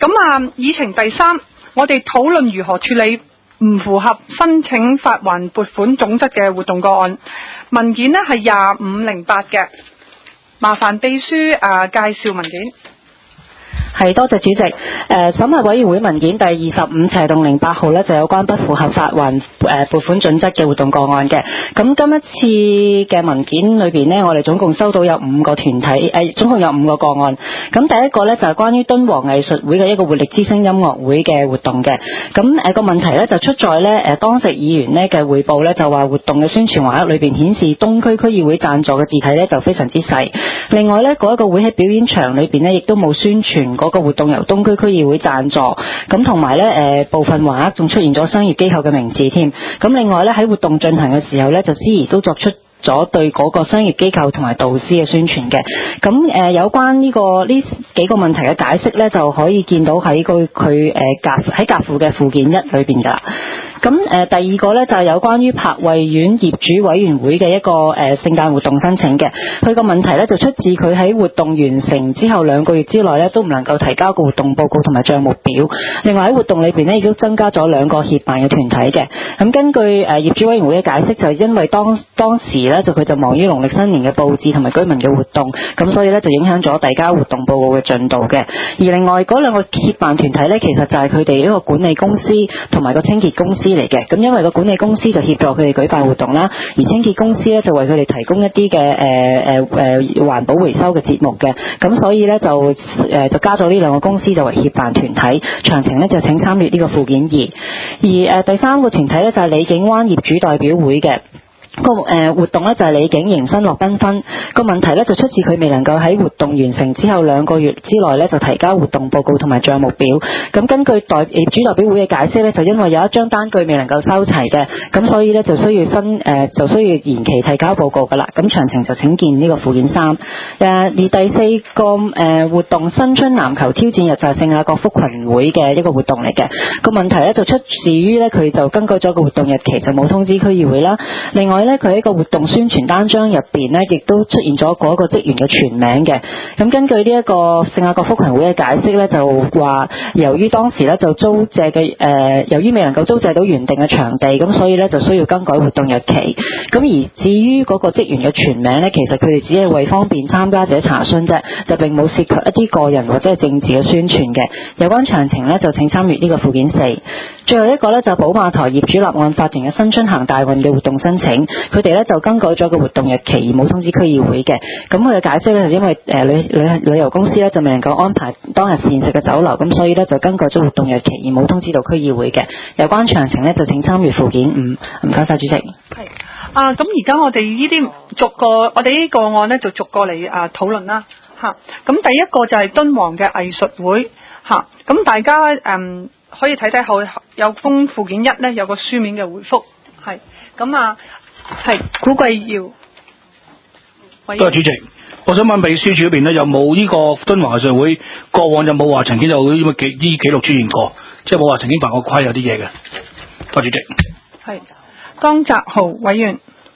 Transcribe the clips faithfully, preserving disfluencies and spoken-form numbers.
咁啊，議程第三，我哋討論如何處理唔符合申請發還撥款總則嘅活動個案。文件呢係廿五零八嘅，麻煩秘書啊介紹文件。 係，多謝主席。誒、呃，審核委員會文件第二十五斜洞零八號呢，就有關不符合發還誒撥款準則嘅活動個案嘅。咁今一次嘅文件裏邊呢，我哋總共收到有五個團體，誒、呃，總共有五個個案。咁第一個呢，就係、是、關於敦煌藝術會嘅一個活力之聲音樂會嘅活動嘅。咁誒、呃、個問題呢，就出在呢誒、呃、當值議員呢嘅匯報呢，就話活動嘅宣傳畫裏邊顯示東區區議會贊助嘅字體呢，就非常之細。另外呢，嗰一個會喺表演場裏邊呢，亦都冇宣傳嗰個活動由東區區議會贊助，咁同埋咧誒部分畫額仲出現咗商業機構嘅名字添。咁另外咧喺活動進行嘅時候咧，就司儀都作出咗對嗰個商業機構同埋導師嘅宣傳嘅。咁誒、呃、有關呢、這個呢幾個問題嘅解釋咧，就可以見到喺佢佢誒夾喺夾附嘅附件一裏邊㗎啦。咁誒、呃、第二個咧就係、是、有關於柏慧苑業主委員會嘅一個誒、呃、聖誕活動申請嘅。佢個問題咧就出自佢喺活動完成之後兩個月之內咧都唔能夠提交個活動報告同埋帳目表。另外喺活動裏邊咧亦都增加咗兩個協辦嘅團體嘅。咁根據誒、呃、業主委員會嘅解釋，就係因為當當時咧就佢就忙於農曆新年嘅佈置同埋居民嘅活動，咁所以咧就影響咗遞交活動報告嘅進度嘅。而另外嗰兩個協辦團體咧，其實就係佢哋一個管理公司同埋個清潔公司嚟嘅。咁因為個管理公司就協助佢哋舉辦活動啦，而清潔公司咧就為佢哋提供一啲嘅誒誒誒環保回收嘅節目嘅。咁所以咧就誒、呃、就加咗呢兩個公司作為協辦團體，詳情咧就請參閱呢個附件二。而誒、呃、第三個團體咧就係李景灣業主代表會嘅。個誒、呃、活動咧就係李景迎新樂繽紛，個問題咧就出自佢未能夠喺活動完成之後兩個月之內咧就提交活動報告同埋帳目表。咁根據代業主代表會嘅解釋咧，就因為有一張單據未能夠收齊嘅，咁所以咧就需要新誒、呃、就需要延期提交報告㗎啦。咁詳情就請見呢個附件三。誒而第四個誒、呃、活動新春籃球挑戰日就係聖雅各福群會嘅一個活動嚟嘅。個問題咧就出自於咧佢就更改咗個活動日期，就冇通知區議會啦。另外咧，佢喺個活動宣傳單張入邊咧，亦都出現咗嗰個職員嘅全名嘅。咁根據呢一個聖雅各福群會嘅解釋咧，就話由於當時咧就租借嘅誒、呃，由於未能夠租借到原定嘅場地，咁所以咧就需要更改活動日期。咁而至於嗰個職員嘅全名咧，其實佢哋只係為方便參加者查詢啫，就並冇涉及一啲個人或者係政治嘅宣傳嘅。有關詳情咧，就請參閱呢個附件四。最後一個咧就係寶馬台業主立案法團嘅新春行大運嘅活動申請，佢哋咧就更改咗個活動日期而冇通知區議會嘅。咁佢嘅解釋咧係因為誒、呃、旅旅旅遊公司咧就未能夠安排當日膳食嘅酒樓，咁所以咧就更改咗活動日期而冇通知到區議會嘅。有關詳情咧就請參閱附件五。唔該晒主席。 係啊，咁而家我哋呢啲逐個，我哋呢個案咧就逐個嚟啊討論啦嚇。咁、啊、第一個就係敦煌嘅藝術會嚇，咁、啊、大家誒。嗯可以睇睇後有封附件一咧，有個書面嘅回覆，係咁啊，係古貴耀。 多謝主席，我想問秘書處嗰邊咧，有冇呢個敦煌藝術會過往有冇話曾經有呢個記呢記錄出現過，即係冇話曾經犯過規有啲嘢嘅？多謝主席。 係江澤豪委員。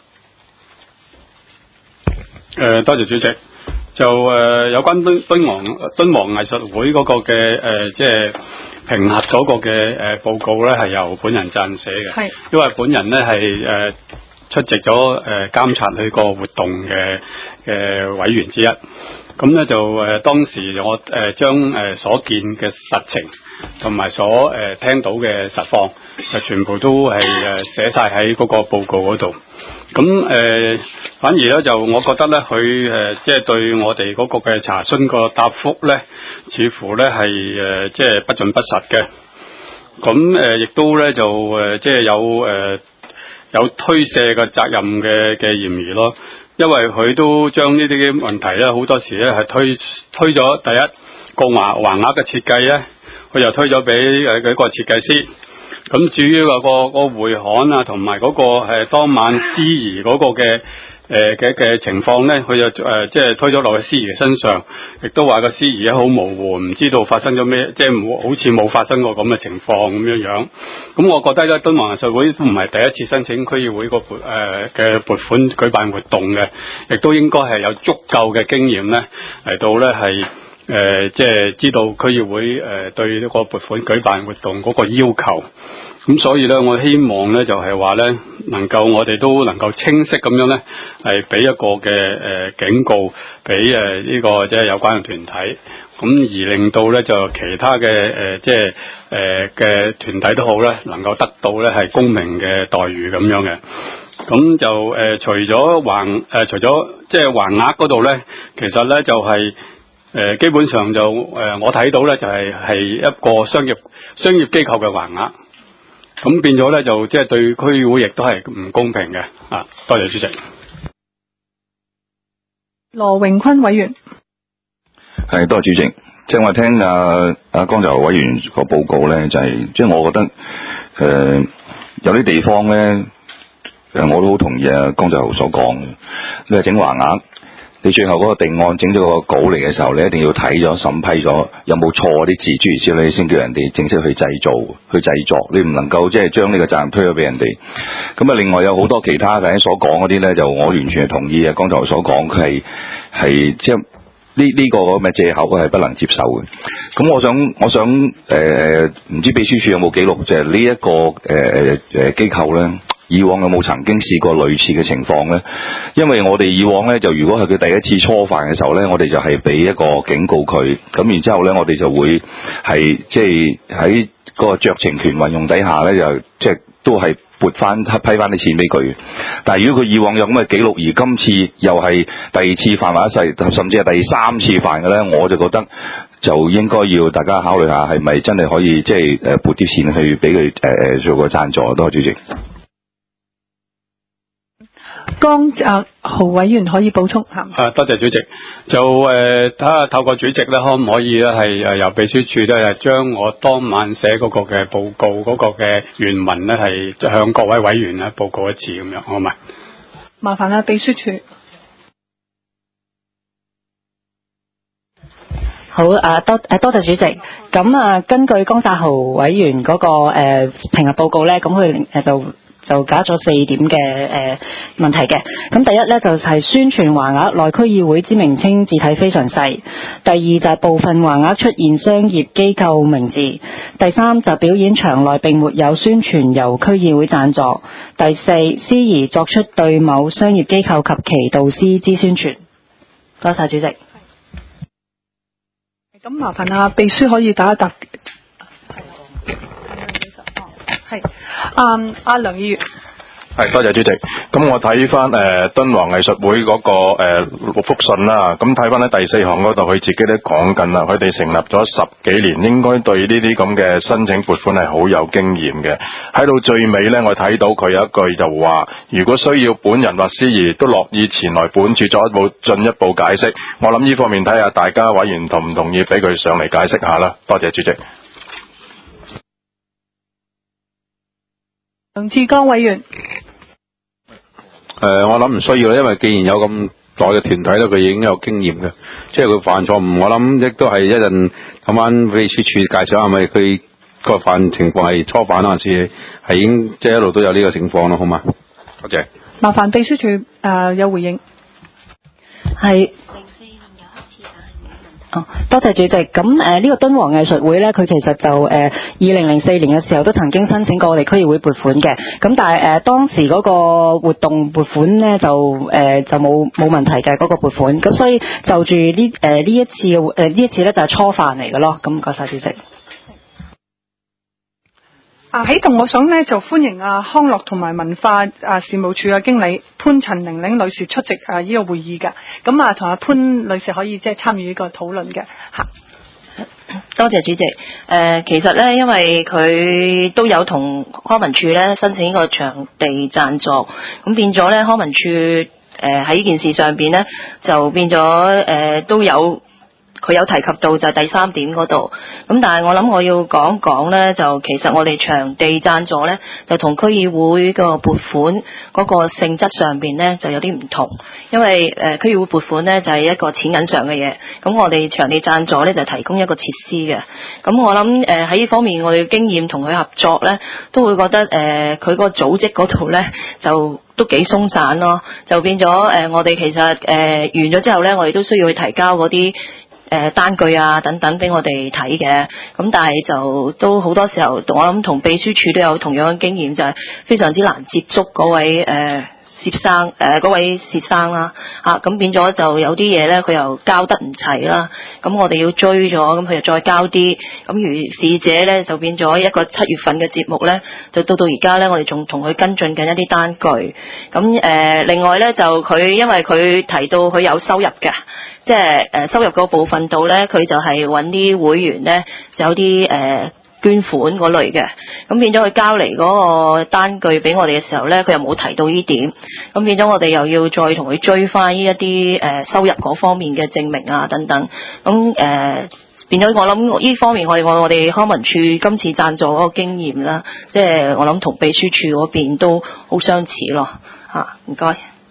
誒、呃，多謝主席。就誒、呃、有關敦敦煌敦煌藝術會嗰個嘅誒、呃，即係評核嗰個嘅誒、呃、報告咧，係由本人撰寫嘅。係，因為本人咧係誒出席咗誒監察呢個活動嘅嘅委員之一。咁咧就誒、呃、當時我誒將誒所見嘅實情同埋所誒、呃、聽到嘅實況，就全部都係誒寫晒喺嗰個報告嗰度。咁誒、呃，反而咧就我覺得咧，佢誒即係對我哋嗰個嘅查詢個答覆咧，似乎咧係誒即係不盡不實嘅。咁誒亦都咧就誒即係有誒、呃、有推卸嘅責任嘅嘅嫌疑咯。因為佢都將呢啲問題咧，好多時咧係推推咗第一個橫橫額嘅設計咧，佢又推咗俾誒嗰個設計師。咁至於個個個會刊啊，同埋嗰個係當晚司儀嗰個嘅誒嘅嘅情況咧，佢就誒即係推咗落去司儀嘅身上，亦都話個司儀咧好模糊，唔知道發生咗咩，即係冇好似冇發生過咁嘅情況咁樣樣。咁我覺得咧，敦煌藝術會都唔係第一次申請區議會個撥誒嘅撥款舉辦活動嘅，亦都應該係有足夠嘅經驗咧嚟到咧係誒即係知道區議會誒、呃、對呢個撥款舉辦活動嗰個要求。咁所以咧，我希望咧就係話咧，能夠我哋都能夠清晰咁樣咧，係俾一個嘅誒、呃、警告，俾誒呢個即係有關嘅團體，咁而令到咧就其他嘅誒、呃、即係誒嘅團體都好咧，能夠得到咧係公平嘅待遇咁樣嘅。咁就誒、呃、除咗橫誒、呃、除咗即係橫額嗰度咧，其實咧就係、是、誒、呃、基本上就誒、呃、我睇到咧就係、是、係一個商業商業機構嘅橫額。咁變咗咧，就即係對區議會亦都係唔公平嘅啊！多謝主席。 羅榮坤委員， 係多謝主席。即係我聽阿阿江澤豪委員個報告咧，就係即係我覺得誒、呃、有啲地方咧誒，我都好同意阿江澤豪所講嘅。你係整橫額，你最後嗰個定案整咗個稿嚟嘅時候，你一定要睇咗審批咗有冇錯啲字諸如此類，先叫人哋正式去製造去製作。你唔能夠即係將呢個責任推咗俾人哋。咁啊，另外有好多其他嘅所講嗰啲咧，就我完全係同意啊。剛才所講佢係係即係呢呢個咁嘅藉口係不能接受嘅。咁我想我想誒誒，唔知秘書處有冇記錄，就係呢一個誒誒誒機構咧，以往有冇曾經試過類似嘅情況呢？因為我哋以往呢，就如果係佢第一次初犯嘅時候呢，我哋就係俾一個警告佢，咁然之後呢，我哋就會係即係喺個酌情權運用底下呢，就即係都係撥翻批翻啲錢俾佢。但係如果佢以往有咁嘅記錄，而今次又係第二次犯或者甚至係第三次犯嘅呢，我就覺得就應該要大家考慮下，係咪真係可以即係誒撥啲錢去俾佢誒做個贊助。多謝主席。 江澤豪委員可以補充吓。 啊，多謝主席。就誒睇下透過主席咧，可唔可以咧係誒由秘書處咧係將我當晚寫嗰個嘅報告嗰個嘅原文咧係向各位委員咧報告一次咁樣，好嘛？ 麻煩啦，秘書處。 好啊，多誒多謝主席。咁啊，根據江澤豪委員嗰、那個誒評核報告咧，咁佢誒就。就搞咗四點嘅誒、呃、問題嘅。咁第一咧就係、是、宣傳橫額內區議會之名稱字體非常細。第二就係部分橫額出現商業機構名字。第三就表演場內並沒有宣傳由區議會贊助。第四，司儀作出對某商業機構及其導師之宣傳。多謝主席。 咁麻煩啊，秘書可以打一答。係，啊阿梁議員， 係多謝主席。咁我睇翻誒敦煌藝術會嗰、那個誒六福信啦，咁睇翻喺第四行嗰度，佢自己都講緊啦，佢哋成立咗十幾年，應該對呢啲咁嘅申請撥款係好有經驗嘅。喺到最尾呢，我睇到佢有一句就話，如果需要本人或司儀都樂意前來本處作一步進一步解釋。我諗呢方面睇下大家委員同唔同意，俾佢上嚟解釋下啦。多謝主席。 梁志剛委員， 誒、呃，我諗唔需要啦，因為既然有咁大嘅團體咧，佢已經有經驗嘅，即係佢犯錯誤，我諗亦都係一陣咁晚秘書處介紹下，係咪佢個犯情況係初犯還是係已經即係一路都有呢個情況咯，好嘛？多謝。 麻煩秘書處誒、呃、有回應。 係。哦，多謝主席。咁誒呢個敦煌藝術會咧，佢其實就誒二零零四年嘅時候都曾經申請過我哋區議會撥款嘅。咁但係誒、呃、當時嗰個活動撥款咧就誒、呃、就冇冇問題嘅嗰個撥款。咁所以就住呢誒呢一次嘅誒呢一次咧就係初犯嚟嘅咯。咁唔該晒主席。 啊喺度，我想咧就歡迎啊康樂同埋文化啊事務處嘅經理潘陳玲玲女士出席啊呢、這個會議嘅。咁啊同阿潘女士可以即係參與呢個討論嘅嚇。 多謝主席。誒、呃，其實咧，因為佢都有同康文署咧申請呢個場地贊助，咁變咗咧康文署誒喺呢件事上邊咧就變咗誒、呃、都有。佢有提及到就係第三點嗰度，咁但係我諗我要講講呢，就其實我哋場地贊助呢，就同區議會個撥款嗰個性質上邊呢，就有啲唔同，因為誒、呃、區議會撥款呢，就係、是、一個錢銀上嘅嘢，咁我哋場地贊助呢，就提供一個設施嘅，咁我諗誒喺呢方面我哋嘅經驗同佢合作呢，都會覺得誒佢個組織嗰度呢，就都幾鬆散咯，就變咗誒、呃、我哋其實誒、呃、完咗之後呢，我哋都需要去提交嗰啲誒單據啊等等俾我哋睇嘅，咁但係就都好多時候，我諗同秘書處都有同樣嘅經驗，就係、是、非常之難接觸嗰位誒。呃涉生誒嗰位涉生啦嚇，咁變咗就有啲嘢咧，佢又交得唔齊啦，咁我哋要追咗，咁佢又再交啲，咁如是者咧就變咗一個七月份嘅節目咧，就到到而家咧，我哋仲同佢跟進緊一啲單據，咁誒、呃、另外咧就佢因為佢提到佢有收入嘅，即係誒收入嗰部分度咧，佢就係揾啲會員咧，就有啲誒。呃捐款嗰類嘅，咁變咗佢交嚟嗰個單據俾我哋嘅時候咧，佢又冇提到呢點，咁變咗我哋又要再同佢追翻呢一啲誒收入嗰方面嘅證明啊等等，咁誒、呃、變咗我諗呢方面我哋我我哋康文署今次贊助嗰個經驗啦，即係我諗同秘書處嗰邊都好相似咯嚇，唔該。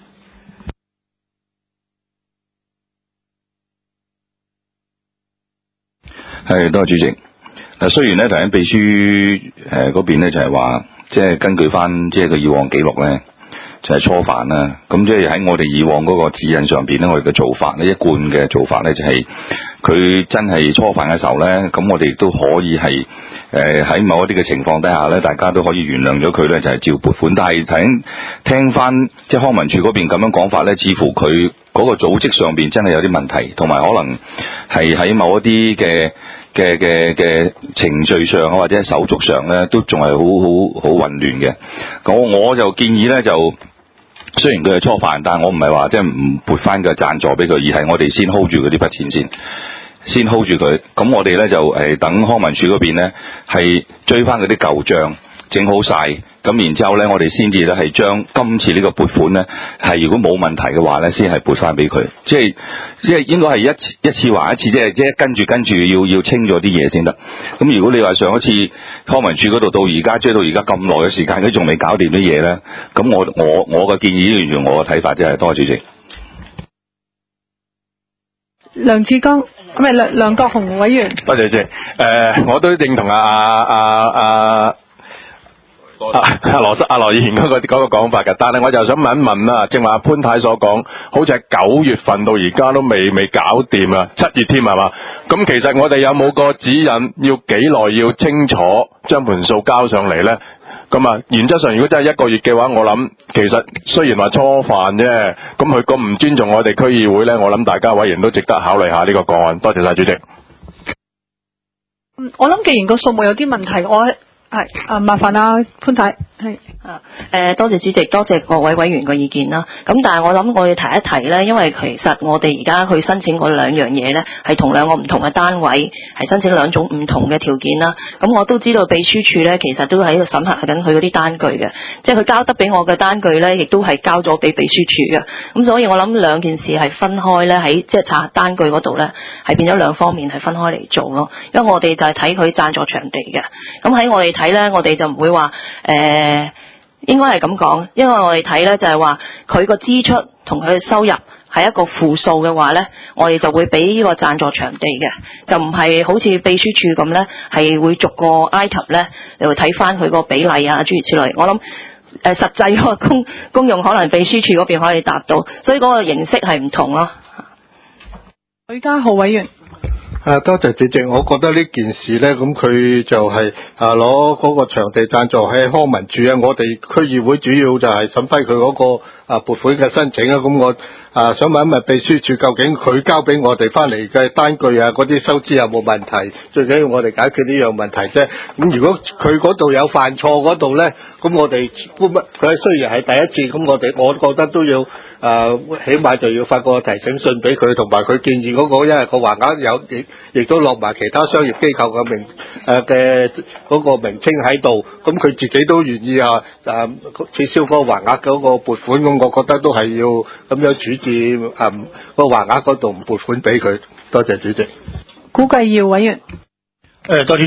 係，多謝主席。嗱，雖然咧，頭先秘書誒嗰邊咧就係話，即係根據翻即係個以往記錄咧，就係初犯啦。咁即係喺我哋以往嗰個指引上邊咧，我哋嘅做法咧，一貫嘅做法咧就係、是，佢真係初犯嘅時候咧，咁我哋亦都可以係誒喺某一啲嘅情況底下咧，大家都可以原諒咗佢咧，就係、是、照撥款。但係聽聽翻即係康文署嗰邊咁樣講法咧，似乎佢嗰個組織上邊真係有啲問題，同埋可能係喺某一啲嘅。嘅嘅嘅程序上啊，或者手續上咧，都仲係好好好混亂嘅。我我就建議咧，就雖然佢係初犯，但係我唔係話即係唔撥翻個贊助俾佢，而係我哋先 hold 住佢呢筆錢先，先 hold 住佢。咁我哋咧就誒等康文署嗰邊咧係追翻嗰啲舊帳，整好晒。咁然之後咧，我哋先至咧係將今次呢個撥款咧，係如果冇問題嘅話咧，先係撥翻俾佢。即係即係應該係一次一次還一次，即係即係跟住跟住要要清咗啲嘢先得。咁如果你話上一次康文署嗰度到而家追到而家咁耐嘅時間，佢仲未搞掂啲嘢咧，咁我我我嘅建議完全我嘅睇法即係多謝主席。 梁志剛，唔係梁梁國雄委員。 多謝主席。誒、呃，我都認同阿阿阿。阿阿羅阿羅議員嗰個嗰個講法嘅，但係我就想問一問啦，正話潘太所講，好似係九月份到而家都未未搞掂啊，七月添係嘛？咁其實我哋有冇個指引，要幾耐要清楚將盤數交上嚟咧？咁啊，原則上如果真係一個月嘅話，我諗其實雖然話初犯啫，咁佢咁唔尊重我哋區議會咧，我諗大家委員都值得考慮下呢個個案。多謝晒主席。 嗯，我諗既然個數目有啲問題，我係啊，麻煩啊潘太係啊誒，多謝主席，多謝各位委員嘅意見啦。咁但係我諗我要提一提咧，因為其實我哋而家去申請嗰兩樣嘢咧，係同兩個唔同嘅單位係申請兩種唔同嘅條件啦。咁我都知道秘書處咧，其實都喺度審核緊佢嗰啲單據嘅，即係佢交得俾我嘅單據咧，亦都係交咗俾秘書處嘅。咁所以我諗兩件事係分開咧，喺即係查單據嗰度咧，係變咗兩方面係分開嚟做咯。因為我哋就係睇佢贊助場地嘅，咁喺我哋睇咧，我哋就唔會話誒。呃應該係咁講，因為我哋睇咧就係話佢個支出同佢嘅收入係一個負數嘅話咧，我哋就會俾呢個贊助場地嘅，就唔係好似秘書處咁咧，係會逐個 item 咧嚟睇翻佢個比例啊諸如此類。我諗誒、呃、實際個公公用可能秘書處嗰邊可以達到，所以嗰個形式係唔同咯。 許家豪委員。 啊，多謝主席。我覺得呢件事呢，咁佢就係啊攞嗰個場地贊助喺康文署啊，我哋區議會主要就係審批佢嗰個啊撥款嘅申請啊。咁我啊想問一問秘書處，究竟佢交俾我哋翻嚟嘅單據啊，嗰啲收支有冇問題？最緊要我哋解決呢樣問題啫。咁如果佢嗰度有犯錯嗰度呢，咁我哋佢雖然係第一次，咁我哋我覺得都要。誒、呃，起碼就要發個提醒信俾佢，同埋佢建議嗰、那個，因為個橫額有亦亦都落埋其他商業機構嘅名誒嘅嗰個名稱喺度，咁佢自己都願意啊誒撤銷嗰個橫額嗰個撥款，咁我覺得都係要咁樣處置誒、呃那個橫額嗰度唔撥款俾佢。多謝主席。 估計要委員。 誒，多謝主席。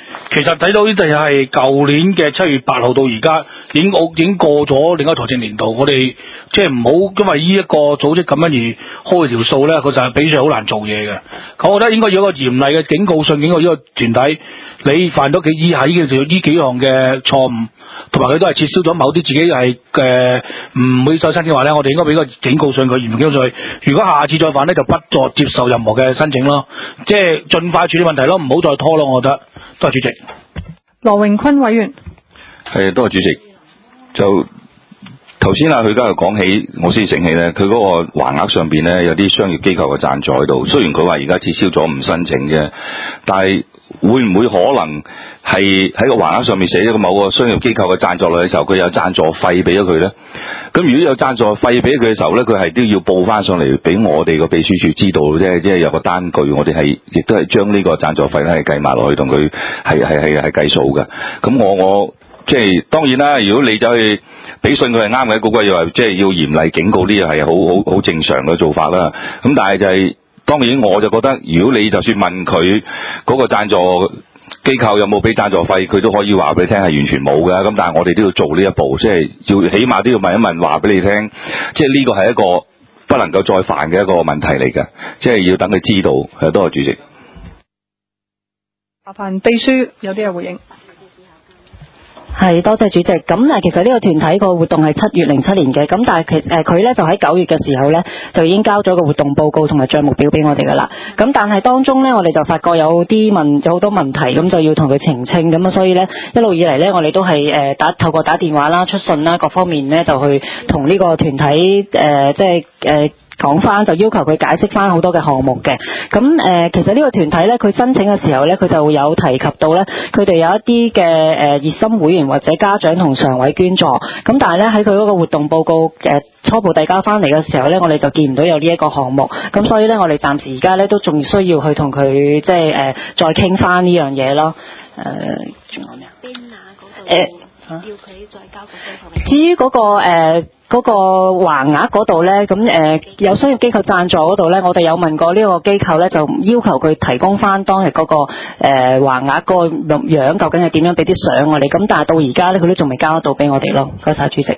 其實睇到呢就係舊年嘅七月八號到而家，已經已經過咗另一個財政年度。我哋即係唔好因為呢一個組織咁樣而開條數咧，佢就係比上好難做嘢嘅。咁我覺得應該要一個嚴厲嘅警告信，警告呢個團體，你犯咗幾以下呢幾呢幾項嘅錯誤，同埋佢都係撤銷咗某啲自己係誒唔會再申請嘅話咧，我哋應該俾個警告信佢，嚴重警告信佢。如果下次再犯咧，就不再接受任何嘅申請咯，即係盡快處理問題咯，唔好再拖咯。我覺得，多謝主席。 羅榮坤委員， 係多謝主席。就頭先啊，佢今日講起，我先醒起咧，佢嗰個橫額上邊咧有啲商業機構嘅贊助喺度。雖然佢話而家撤銷咗唔申請啫，但係會唔會可能係喺個橫額上面寫咗個某個商業機構嘅贊助落嘅時候，佢有贊助費俾咗佢咧？咁如果有贊助費俾佢嘅時候咧，佢係都要報翻上嚟俾我哋個秘書處知道啫，即係有個單據，我哋係亦都係將呢個贊助費咧係計埋落去，同佢係係係係計數嘅。咁我我即係當然啦，如果你走去俾信佢係啱嘅，嗰個又係即係要嚴厲警告，呢個係好好好正常嘅做法啦。咁但係就係、是、當然我就覺得，如果你就算問佢嗰個贊助機構有冇俾贊助費，佢都可以話俾你聽係完全冇嘅。咁但係我哋都要做呢一步，即係要起碼都要問一問，話俾你聽，即係呢個係一個不能夠再犯嘅一個問題嚟嘅，即係要等佢知道。係多謝主席。 麻煩秘書有啲嘢回應。 係，多謝主席。咁誒，其實呢個團體個活動係七月零七年嘅，咁但係其誒佢咧就喺九月嘅時候咧就已經交咗個活動報告同埋帳目表俾我哋噶啦。咁但係當中咧，我哋就發覺有啲問有好多問題，咁就要同佢澄清。咁啊，所以咧一路以嚟咧，我哋都係誒打透過打電話啦、出信啦各方面咧，就去同呢個團體誒即係誒。講翻就要求佢解釋翻好多嘅項目嘅，咁誒、呃、其實呢個團體咧，佢申請嘅時候咧，佢就有提及到咧，佢哋有一啲嘅誒熱心會員或者家長同常委捐助，咁但係咧喺佢嗰個活動報告誒、呃、初步遞交翻嚟嘅時候咧，我哋就見唔到有呢一個項目，咁所以咧我哋暫時而家咧都仲需要去同佢即係誒再傾翻呢樣嘢咯，誒仲有咩啊？邊啊嗰度誒要佢再交個機構。至於嗰、嗰個誒。呃嗰個橫額嗰度咧，咁誒、呃、有商業機構贊助嗰度咧，我哋有問過呢個機構咧，就要求佢提供翻當日嗰、嗰個誒、呃、橫額個樣究竟係點樣，俾啲相我哋。咁但係到而家咧，佢都仲未交得到俾我哋咯。多謝主席。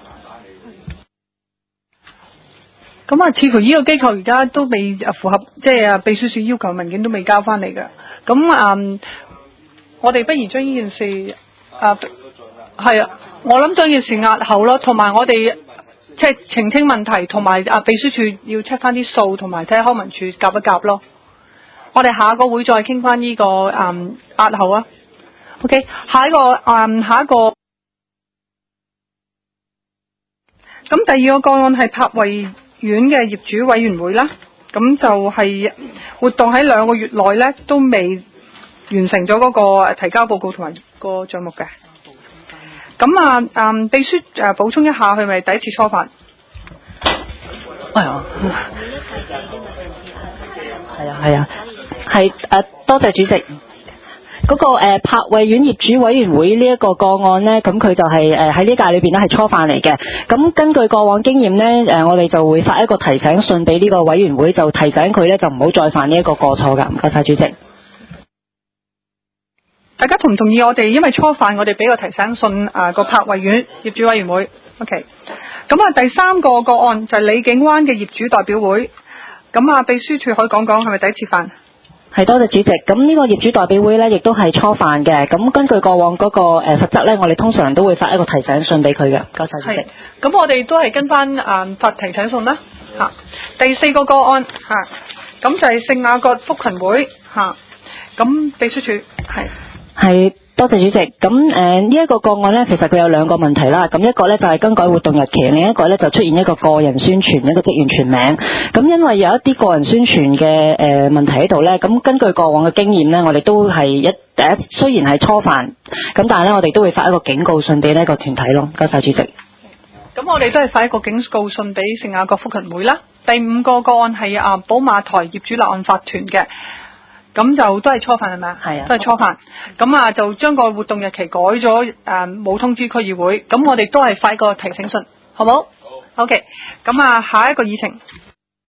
咁啊，似乎呢個機構而家都未符合，即係啊秘書處要求文件都未交翻嚟嘅。咁啊、嗯，我哋不如將呢件事啊，係啊，我諗將件事押後咯，同埋我哋。即係澄清問題，同埋啊秘書處要 check 翻啲數，同埋睇下康文署夾一夾咯。我哋下個會再傾翻呢個誒押後啊。OK， 下一個誒、嗯、下一個。咁第二個個案係柏慧苑嘅業主委員會啦。咁就係活動喺兩個月內咧都未完成咗嗰個提交報告同埋個帳目嘅。咁啊，嗯，秘書誒補充一下，佢咪第一次初犯？ 哎呀，係啊係啊，係誒，多謝主席。嗰、那個誒、呃、柏慧苑業主委員會呢一個個案呢，咁佢就係誒喺呢屆裏邊咧係初犯嚟嘅。咁根據過往經驗呢，誒、呃、我哋就會發一個提醒信俾呢個委員會，就提醒佢呢就唔好再犯呢一個過錯㗎。唔該晒主席。 大家同唔同意我哋？因為初犯，我哋俾個提醒信啊個柏慧苑業主委員會。OK。咁啊，第三個個案就係李景灣嘅業主代表會。咁啊，秘書處可以講講係咪第一次犯？ 係，多謝主席。咁呢個業主代表會呢，亦都係初犯嘅。咁根據過往嗰個誒罰則呢，我哋通常都會發一個提醒信俾佢嘅。唔該晒主席。 咁我哋都係跟翻啊發提醒信啦。嚇、啊，第四個個案嚇，咁、啊、就係聖雅各福群會嚇。咁、啊、秘書處係。係， 多謝主席。咁誒呢一個個案呢，其實佢有兩個問題啦。咁一個呢，就係、是、更改活動日期，另一個呢，就出現一個個人宣傳一個職員全名。咁因為有一啲個人宣傳嘅誒、呃、問題喺度呢，咁根據過往嘅經驗呢，我哋都係一第一雖然係初犯，咁但係呢，我哋都會發一個警告信俾呢個團體咯。多謝主席。 咁我哋都係發一個警告信俾聖雅各福群會啦。第五個個案係啊寶馬台業主立案法團嘅。咁就都係初犯係咪啊？係啊，都係初犯。咁啊，就將個活動日期改咗，誒、嗯、冇通知區議會。咁我哋都係發一個提醒信，好冇？好。OK。咁啊，下一個議程。